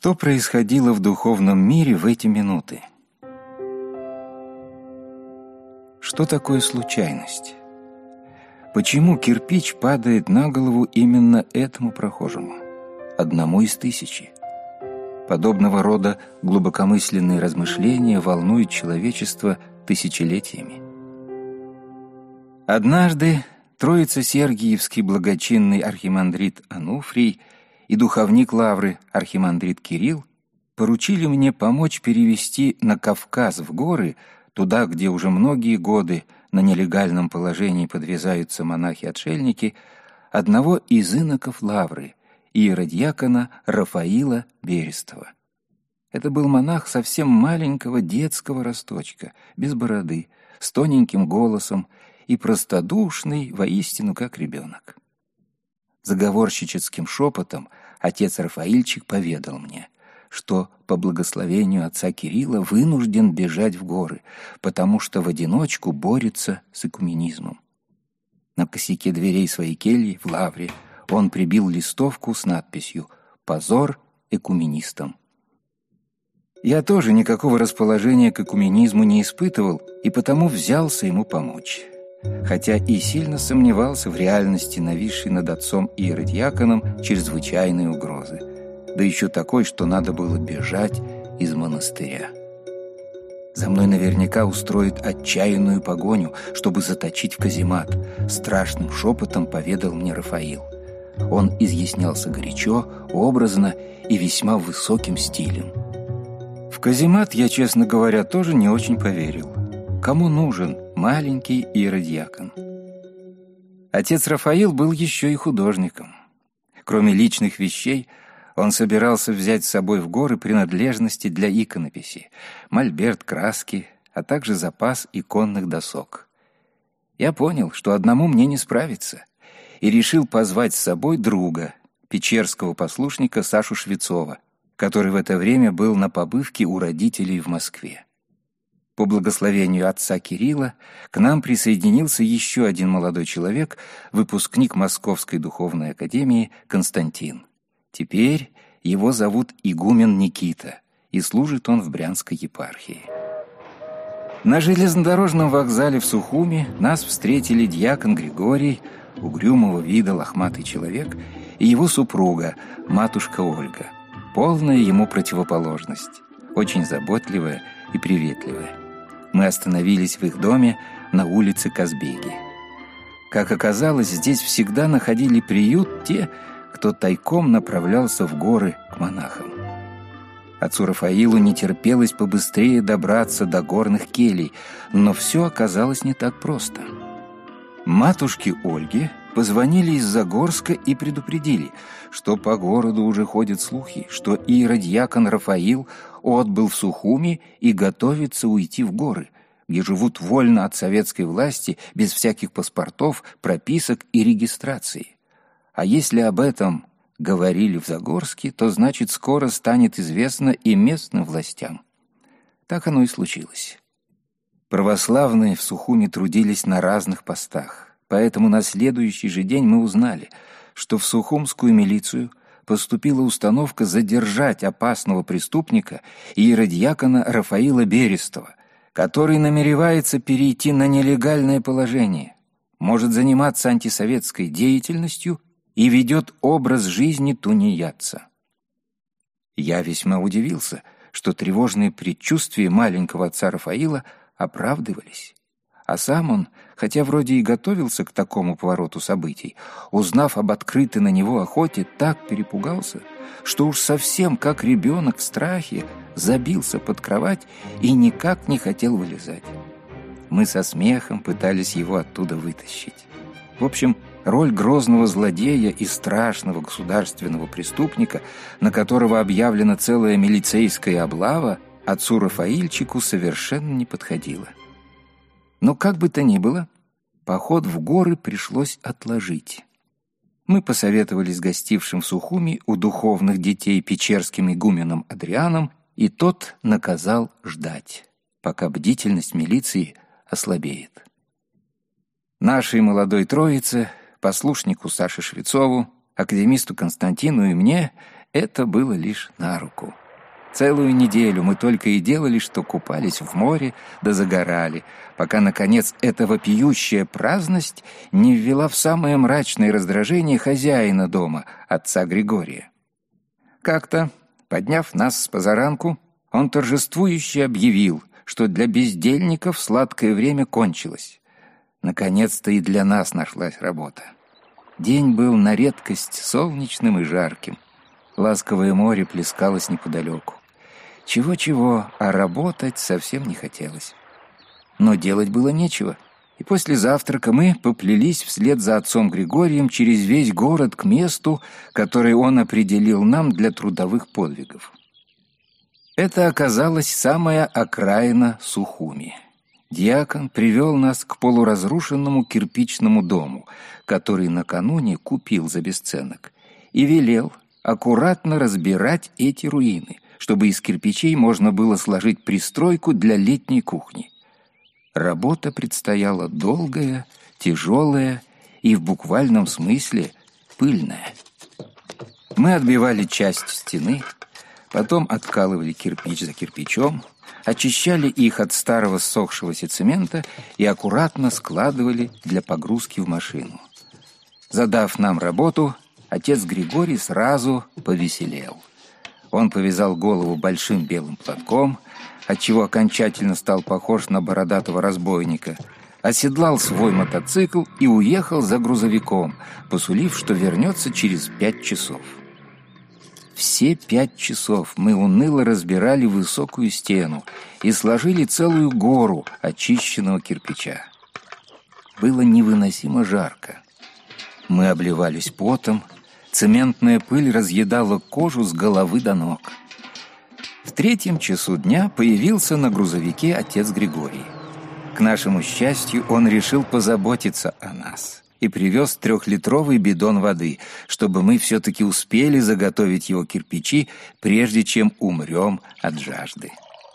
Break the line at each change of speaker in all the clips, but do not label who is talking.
Что происходило в духовном мире в эти минуты? Что такое случайность? Почему кирпич падает на голову именно этому прохожему, одному из тысячи? Подобного рода глубокомысленные размышления волнуют человечество тысячелетиями. Однажды Троице-Сергиевский благочинный архимандрит Ануфрий и духовник Лавры архимандрит Кирилл поручили мне помочь перевести на Кавказ в горы, туда, где уже многие годы на нелегальном положении подвязаются монахи-отшельники, одного из иноков Лавры, иеродьякона Рафаила Берестова. Это был монах совсем маленького детского росточка, без бороды, с тоненьким голосом и простодушный, воистину, как ребенок. Заговорщическим шепотом отец Рафаильчик поведал мне, что по благословению отца Кирилла вынужден бежать в горы, потому что в одиночку борется с экуменизмом. На косяке дверей своей кельи в Лавре он прибил листовку с надписью «Позор экуменистам». Я тоже никакого расположения к экуменизму не испытывал и потому взялся ему помочь. Хотя и сильно сомневался в реальности нависшей над отцом иеродьяконом чрезвычайной угрозы, да еще такой, что надо было бежать из монастыря. За мной наверняка устроят отчаянную погоню, чтобы заточить в каземат, страшным шепотом поведал мне Рафаил. Он изъяснялся горячо, образно и весьма высоким стилем. В каземат я, честно говоря, тоже не очень поверил. Кому нужен маленький иеродьякон? Отец Рафаил был еще и художником. Кроме личных вещей, он собирался взять с собой в горы принадлежности для иконописи, мольберт, краски, а также запас иконных досок. Я понял, что одному мне не справиться, и решил позвать с собой друга, печерского послушника Сашу Швецова, который в это время был на побывке у родителей в Москве. По благословению отца Кирилла к нам присоединился еще один молодой человек, выпускник Московской духовной академии Константин. Теперь его зовут игумен Никита, и служит он в Брянской епархии. На железнодорожном вокзале в Сухуми нас встретили дьякон Григорий, угрюмого вида лохматый человек, и его супруга, матушка Ольга, полная ему противоположность, очень заботливая и приветливая. Мы остановились в их доме на улице Казбеги. Как оказалось, здесь всегда находили приют те, кто тайком направлялся в горы к монахам. Отцу Рафаилу не терпелось побыстрее добраться до горных келей, но все оказалось не так просто. Матушке Ольге позвонили из Загорска и предупредили, что по городу уже ходят слухи, что иеродьякон Рафаил отбыл в Сухуми и готовится уйти в горы, где живут вольно от советской власти, без всяких паспортов, прописок и регистрации. А если об этом говорили в Загорске, то значит скоро станет известно и местным властям. Так оно и случилось. Православные в Сухуми трудились на разных постах, поэтому на следующий же день мы узнали, что в сухумскую милицию поступила установка задержать опасного преступника иеродьякона Рафаила Берестова, который намеревается перейти на нелегальное положение, может заниматься антисоветской деятельностью и ведет образ жизни тунеядца. Я весьма удивился, что тревожные предчувствия маленького отца Рафаила оправдывались. А сам он, хотя вроде и готовился к такому повороту событий, узнав об открытой на него охоте, так перепугался, что уж совсем как ребенок в страхе забился под кровать и никак не хотел вылезать. Мы со смехом пытались его оттуда вытащить. В общем, роль грозного злодея и страшного государственного преступника, на которого объявлена целая милицейская облава, отцу Рафаильчику совершенно не подходила. Но как бы то ни было, поход в горы пришлось отложить. Мы посоветовались с гостившим в Сухуми у духовных детей печерским игуменом Адрианом, и тот наказал ждать, пока бдительность милиции ослабеет. Нашей молодой троице, послушнику Саше Швецову, академисту Константину и мне, это было лишь на руку. Целую неделю мы только и делали, что купались в море да загорали, пока, наконец, эта вопиющая праздность не ввела в самое мрачное раздражение хозяина дома, отца Григория. Как-то, подняв нас с позаранку, он торжествующе объявил, что для бездельников сладкое время кончилось. Наконец-то и для нас нашлась работа. День был на редкость солнечным и жарким. Ласковое море плескалось неподалеку. Чего-чего, а работать совсем не хотелось. Но делать было нечего, и после завтрака мы поплелись вслед за отцом Григорием через весь город к месту, которое он определил нам для трудовых подвигов. Это оказалась самая окраина Сухуми. Дьякон привел нас к полуразрушенному кирпичному дому, который накануне купил за бесценок, и велел аккуратно разбирать эти руины, чтобы из кирпичей можно было сложить пристройку для летней кухни. Работа предстояла долгая, тяжелая и в буквальном смысле пыльная. Мы отбивали часть стены, потом откалывали кирпич за кирпичом, очищали их от старого ссохшегося цемента и аккуратно складывали для погрузки в машину. Задав нам работу, отец Григорий сразу повеселел. Он повязал голову большим белым платком, отчего окончательно стал похож на бородатого разбойника, оседлал свой мотоцикл и уехал за грузовиком, посулив, что вернется через 5 часов. Все 5 часов мы уныло разбирали высокую стену и сложили целую гору очищенного кирпича. Было невыносимо жарко. Мы обливались потом, цементная пыль разъедала кожу с головы до ног. В 3 часу дня появился на грузовике отец Григорий. К нашему счастью, он решил позаботиться о нас и привез 3-литровый бидон воды, чтобы мы все-таки успели заготовить его кирпичи, прежде чем умрем от жажды.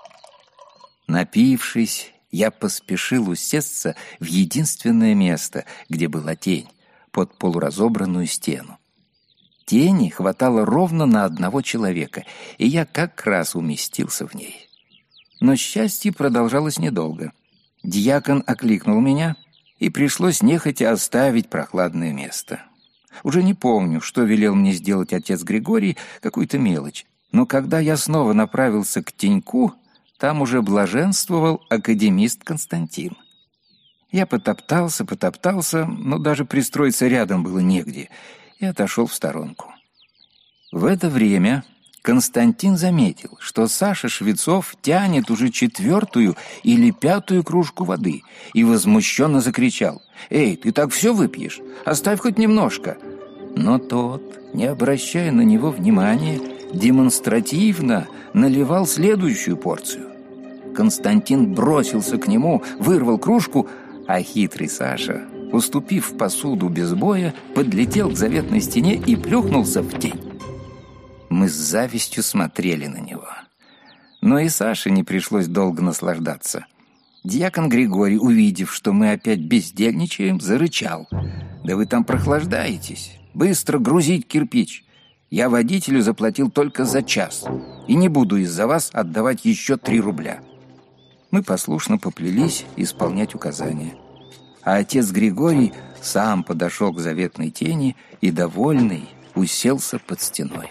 Напившись, я поспешил усесться в единственное место, где была тень, под полуразобранную стену. Тени хватало ровно на одного человека, и я как раз уместился в ней. Но счастье продолжалось недолго. Дьякон окликнул меня, и пришлось нехотя оставить прохладное место. Уже не помню, что велел мне сделать отец Григорий, какую-то мелочь. Но когда я снова направился к теньку, там уже блаженствовал академист Константин. Я потоптался, но даже пристроиться рядом было негде, и отошел в сторонку. В это время Константин заметил, что Саша Швецов тянет уже 4-ю или 5-ю кружку воды, и возмущенно закричал: «Эй, ты так все выпьешь? Оставь хоть немножко!» Но тот, не обращая на него внимания, демонстративно наливал следующую порцию. Константин бросился к нему, вырвал кружку, а хитрый Саша, уступив посуду без боя, подлетел к заветной стене и плюхнулся в тень. Мы с завистью смотрели на него. Но и Саше не пришлось долго наслаждаться. Дьякон Григорий, увидев, что мы опять бездельничаем, зарычал: «Да вы там прохлаждаетесь! Быстро грузить кирпич! Я водителю заплатил только за час, и не буду из-за вас отдавать еще 3 рубля». Мы послушно поплелись исполнять указания. А отец Григорий сам подошел к заветной тени и, довольный, уселся под стеной.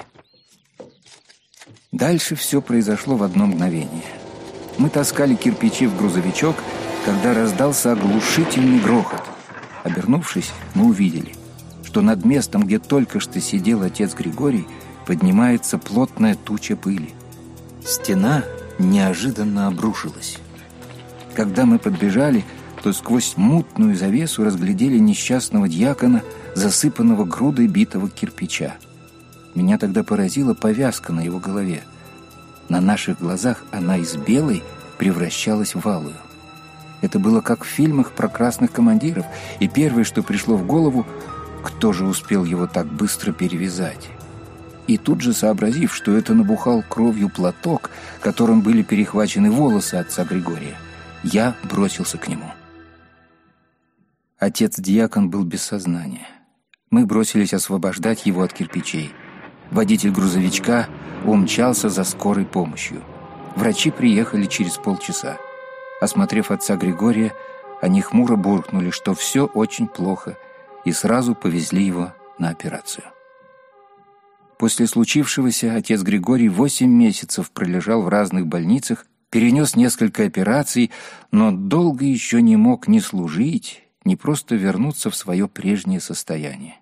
Дальше все произошло в одно мгновение. Мы таскали кирпичи в грузовичок, когда раздался оглушительный грохот. Обернувшись, мы увидели, что над местом, где только что сидел отец Григорий, поднимается плотная туча пыли. Стена неожиданно обрушилась. Когда мы подбежали, то сквозь мутную завесу разглядели несчастного дьякона, засыпанного грудой битого кирпича. Меня тогда поразила повязка на его голове. На наших глазах она из белой превращалась в алую. Это было как в фильмах про красных командиров, и первое, что пришло в голову: кто же успел его так быстро перевязать? И тут же, сообразив, что это набухал кровью платок, которым были перехвачены волосы отца Григория, я бросился к нему. Отец-диакон был без сознания. Мы бросились освобождать его от кирпичей. Водитель грузовичка умчался за скорой помощью. Врачи приехали через полчаса. Осмотрев отца Григория, они хмуро буркнули, что все очень плохо, и сразу повезли его на операцию. После случившегося отец Григорий 8 месяцев пролежал в разных больницах, перенес несколько операций, но долго еще не мог ни служить, ни просто вернуться в свое прежнее состояние.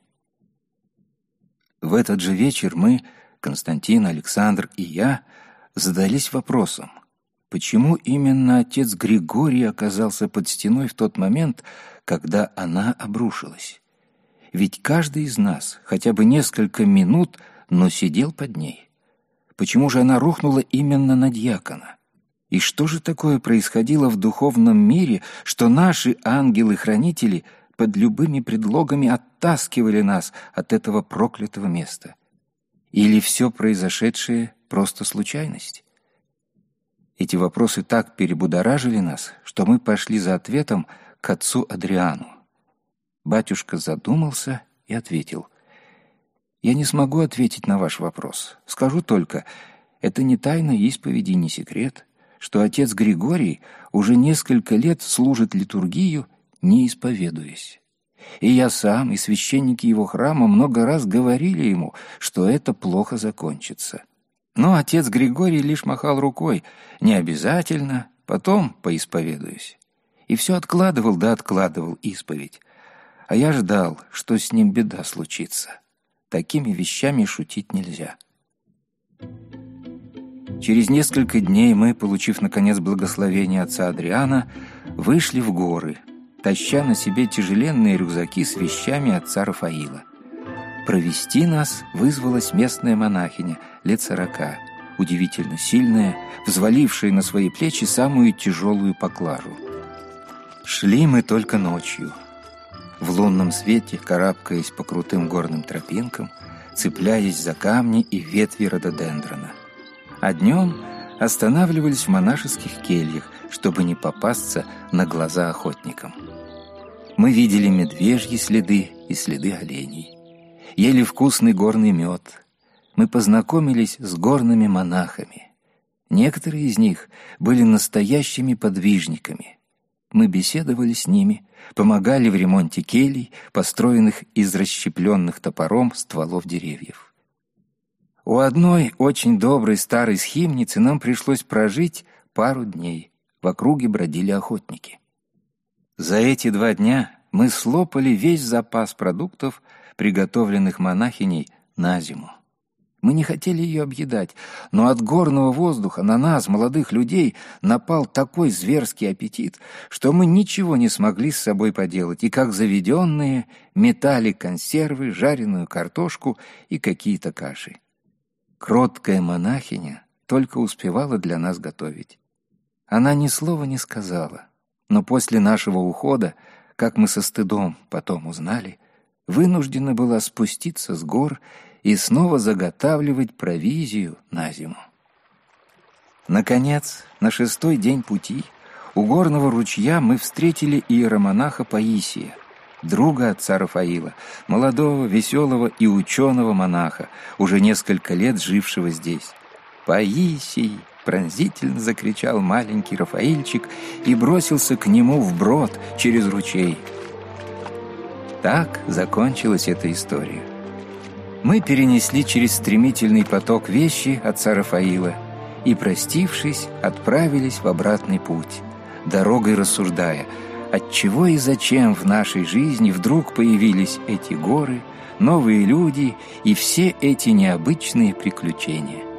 В этот же вечер мы, Константин, Александр и я, задались вопросом, почему именно отец Григорий оказался под стеной в тот момент, когда она обрушилась. Ведь каждый из нас хотя бы несколько минут, но сидел под ней. Почему же она рухнула именно на дьякона? И что же такое происходило в духовном мире, что наши ангелы-хранители под любыми предлогами оттаскивали нас от этого проклятого места? Или все произошедшее просто случайность? Эти вопросы так перебудоражили нас, что мы пошли за ответом к отцу Адриану. Батюшка задумался и ответил: «Я не смогу ответить на ваш вопрос. Скажу только, это не тайна исповеди, не секрет, что отец Григорий уже несколько лет служит литургию, не исповедуясь. И я сам, и священники его храма много раз говорили ему, что это плохо закончится. Но отец Григорий лишь махал рукой: не обязательно, потом поисповедуюсь. И все откладывал да откладывал исповедь. А я ждал, что с ним беда случится. Такими вещами шутить нельзя». Через несколько дней мы, получив наконец благословение отца Адриана, вышли в горы, таща на себе тяжеленные рюкзаки с вещами отца Рафаила. Провести нас вызвалась местная монахиня лет 40, удивительно сильная, взвалившая на свои плечи самую тяжелую поклажу. Шли мы только ночью. В лунном свете, карабкаясь по крутым горным тропинкам, цепляясь за камни и ветви рододендрона. А днем останавливались в монашеских кельях, чтобы не попасться на глаза охотникам. Мы видели медвежьи следы и следы оленей. Ели вкусный горный мед. Мы познакомились с горными монахами. Некоторые из них были настоящими подвижниками. Мы беседовали с ними, помогали в ремонте келий, построенных из расщепленных топором стволов деревьев. У одной очень доброй старой схимницы нам пришлось прожить пару дней. В округе бродили охотники. За эти 2 дня мы слопали весь запас продуктов, приготовленных монахиней на зиму. Мы не хотели ее объедать, но от горного воздуха на нас, молодых людей, напал такой зверский аппетит, что мы ничего не смогли с собой поделать, и, как заведенные, метали консервы, жареную картошку и какие-то каши. Кроткая монахиня только успевала для нас готовить. Она ни слова не сказала, но после нашего ухода, как мы со стыдом потом узнали, вынуждена была спуститься с гор и снова заготавливать провизию на зиму. Наконец, на 6-й день пути у горного ручья мы встретили иеромонаха Паисия, друга отца Рафаила, молодого, веселого и ученого монаха, уже несколько лет жившего здесь. «Паисий!» — пронзительно закричал маленький Рафаильчик и бросился к нему вброд через ручей. Так закончилась эта история. Мы перенесли через стремительный поток вещи отца Рафаила и, простившись, отправились в обратный путь, дорогой рассуждая, отчего и зачем в нашей жизни вдруг появились эти горы, новые люди и все эти необычные приключения.